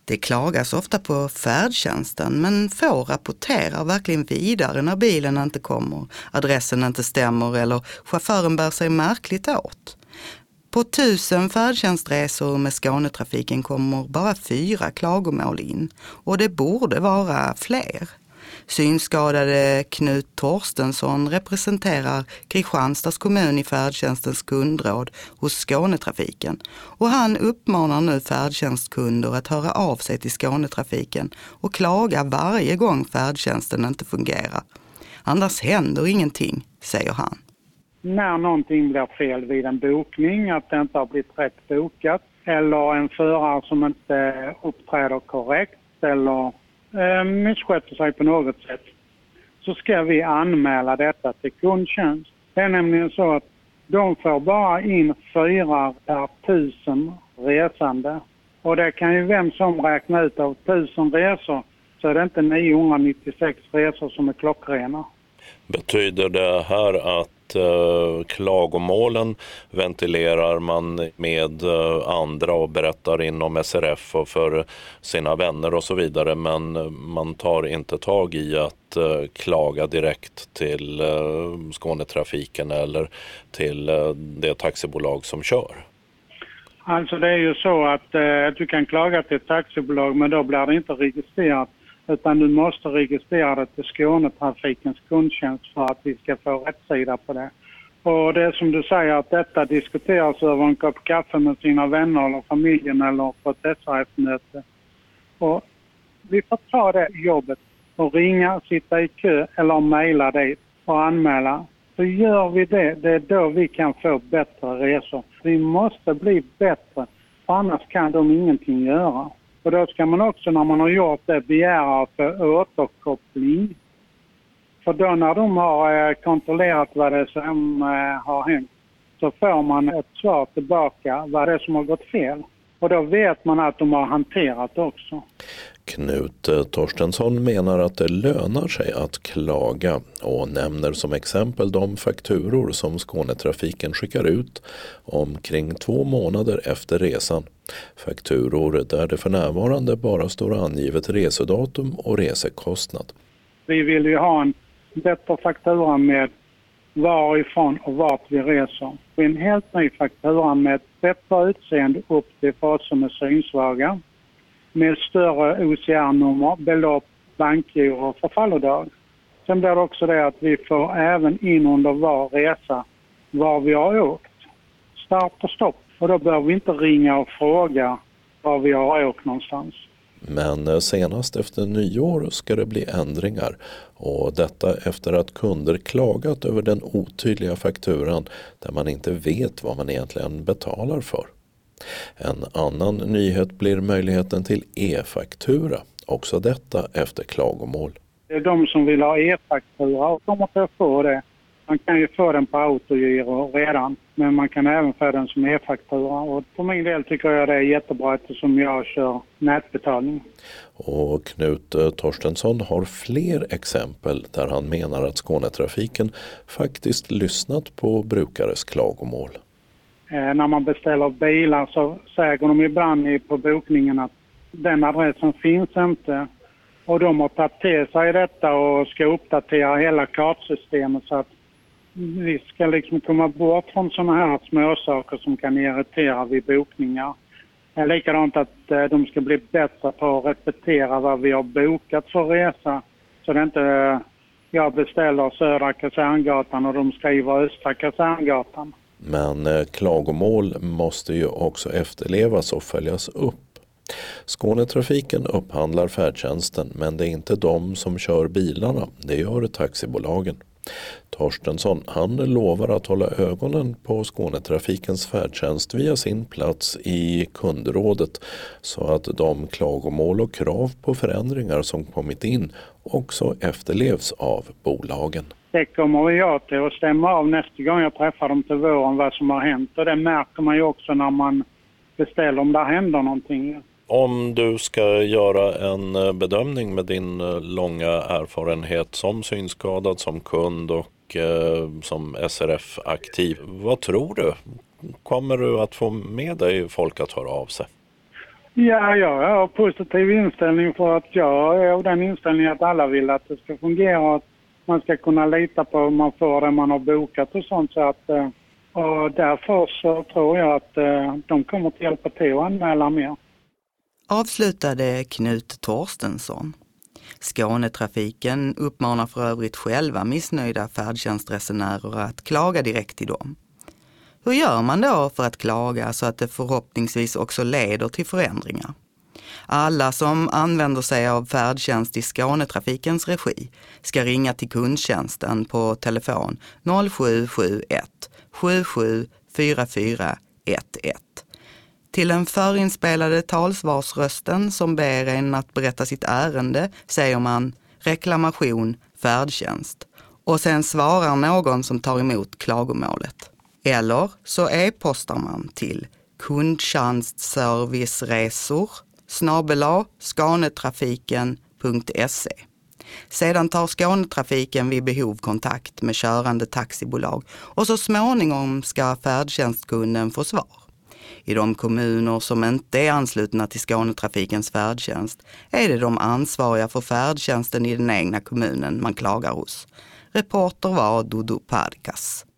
Det klagas ofta på färdtjänsten, men få rapporterar verkligen vidare när bilen inte kommer, adressen inte stämmer eller chauffören bär sig märkligt åt. På 1000 färdtjänstresor med Skånetrafiken kommer bara 4 klagomål in, och det borde vara fler. Synskadade Knut Torstensson representerar Kristianstads kommun i färdtjänstens kundråd hos Skånetrafiken, och han uppmanar nu färdtjänstkunder att höra av sig till Skånetrafiken och klaga varje gång färdtjänsten inte fungerar. Annars händer ingenting, säger han. När någonting blir fel vid en bokning, att det inte har blivit rätt bokat, eller en förare som inte uppträder korrekt eller missköter sig på något sätt, så ska vi anmäla detta till kundtjänst. Det är nämligen så att de får bara in 4 per 1000 resande. Och det kan ju vem som räkna ut av 1000 resor, så är det inte 996 resor som är klockrena. Betyder det här att klagomålen ventilerar man med andra och berättar inom SRF och för sina vänner och så vidare, men man tar inte tag i att klaga direkt till Skånetrafiken eller till det taxibolag som kör? Alltså det är ju så att du kan klaga till ett taxibolag, men då blir det inte registrerat, utan du måste registrera det till Skånetrafikens kundtjänst för att vi ska få rätt sida på det. Och det är som du säger, att detta diskuteras över en kopp kaffe med sina vänner eller familjen eller på ett SRF-möte. Och vi får ta det jobbet och ringa, sitta i kö eller mejla dit och anmäla. Så gör vi det, det är då vi kan få bättre resor. Vi måste bli bättre, för annars kan de ingenting göra. Och då ska man också, när man har gjort det, begära för återkoppling. För då när de har kontrollerat vad det är som har hänt, så får man ett svar tillbaka vad det är som har gått fel. Och då vet man att de har hanterat också. Knut Torstensson menar att det lönar sig att klaga och nämner som exempel de fakturor som Skånetrafiken skickar ut omkring 2 månader efter resan. Fakturor där det för närvarande bara står angivet resedatum och resekostnad. Vi vill ju ha en bättre faktura med varifrån och vart vi reser. En helt ny faktura med ett bättre utseende upp till för oss som är synsvaga. Med större OCR-nummer, belopp, bankgiro och förfallodag. Sen blir det också det att vi får även in under var resa var vi har åkt. Start och stopp. Och då behöver vi inte ringa och fråga var vi har åkt någonstans. Men senast efter nyår ska det bli ändringar, och detta efter att kunder klagat över den otydliga fakturan där man inte vet vad man egentligen betalar för. En annan nyhet blir möjligheten till e-faktura, också detta efter klagomål. Det är de som vill ha e-faktura och kommer att få det. Man kan ju få den på autogiro redan, men man kan även få den som e-faktura. Och för min del tycker jag det är jättebra eftersom jag kör nätbetalning. Och Knut Torstensson har fler exempel där han menar att Skånetrafiken faktiskt lyssnat på brukares klagomål. När man beställer bilar så säger de ibland på bokningen att den adressen finns inte. Och de har tagit till sig detta och ska uppdatera hela kartsystemet så att vi ska liksom komma bort från sådana här småsaker som kan irritera vid bokningar. Likadant att de ska bli bättre på att repetera vad vi har bokat för resa. Så det inte jag beställer Södra Kaserngatan och de skriver Östra Kaserngatan. Men klagomål måste ju också efterlevas och följas upp. Skånetrafiken upphandlar färdtjänsten, men det är inte de som kör bilarna, det gör taxibolagen. Torstensson, han lovar att hålla ögonen på Skånetrafikens färdtjänst via sin plats i kundrådet så att de klagomål och krav på förändringar som kommit in också efterlevs av bolagen. Det kommer jag till att stämma av nästa gång jag träffar dem till våren vad som har hänt, och det märker man ju också när man beställer om det händer någonting. Om du ska göra en bedömning med din långa erfarenhet som synskadad, som kund och som SRF-aktiv, vad tror du? Kommer du att få med dig folk att höra av sig? Ja, jag har positiv inställning för att jag är av den inställningen att alla vill att det ska fungera och att man ska kunna lita på att man får det man har bokat och sånt. Så att, och därför så tror jag att de kommer att hjälpa till att anmäla mer. Avslutade Knut Torstensson. Skånetrafiken uppmanar för övrigt själva missnöjda färdtjänstresenärer att klaga direkt till dem. Hur gör man då för att klaga så att det förhoppningsvis också leder till förändringar? Alla som använder sig av färdtjänst i Skånetrafikens regi ska ringa till kundtjänsten på telefon 0771 77 44 11. Till den förinspelade talsvarsrösten som ber en att berätta sitt ärende säger man reklamation färdtjänst och sen svarar någon som tar emot klagomålet. Eller så e-postar man till kundtjänstserviceresor@skanetrafiken.se. Sedan tar Skånetrafiken vid behov kontakt med körande taxibolag och så småningom ska färdtjänstkunden få svar. I de kommuner som inte är anslutna till Skånetrafikens färdtjänst är det de ansvariga för färdtjänsten i den egna kommunen man klagar hos. Reporter var Dodo Parkas.